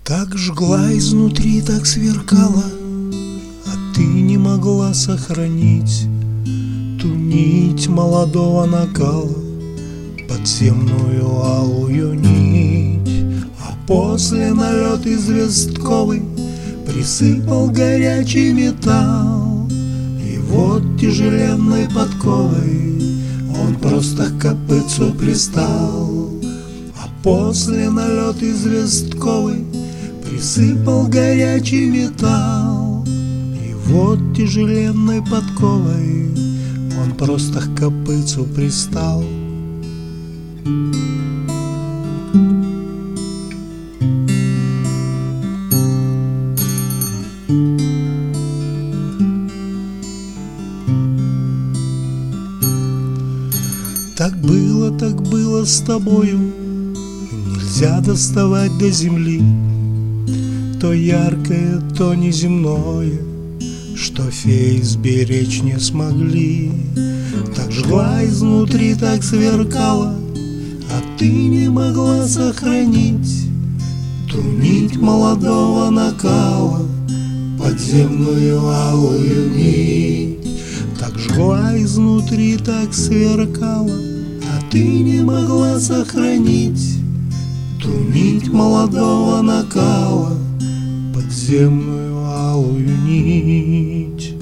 Так жгла изнутри, так сверкала, а ты не могла сохранить ту нить молодого накала, подземную алую нить. А после налет известковый присыпал горячий металл, и вот тяжеленной подковой он просто к копытцу пристал. А после налет известковый присыпал горячий металл, и вот тяжеленной подковой он просто к копытцу пристал. Так было с тобою, нельзя доставать до земли то яркое, то неземное, что феи сберечь не смогли. Так жгла изнутри, так сверкала, а ты не могла сохранить ту нить молодого накала, подземную алую нить. Так жгла изнутри, так сверкала, а ты не могла сохранить ту нить молодого накала, подземную алую нить.